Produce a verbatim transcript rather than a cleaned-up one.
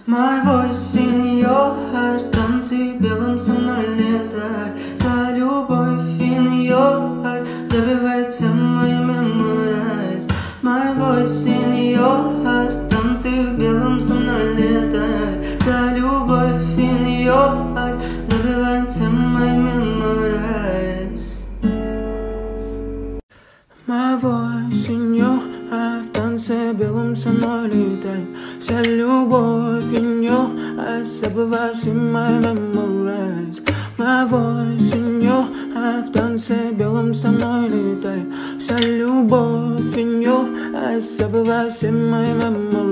My voice in your heart, танцы белым со мной летай. За любовь in your eyes, забивайте мои memories. My voice in your heart, танцы белым со мной летай. За любовь in your eyes, забивайте мои memories. My voice in your heart, в танце белым со мной летай. Вся любовь in your eyes, забывай все мои memories. My voice in your heart, в танце белым со мной летай. Вся любовь in your eyes, забывай все мои memories.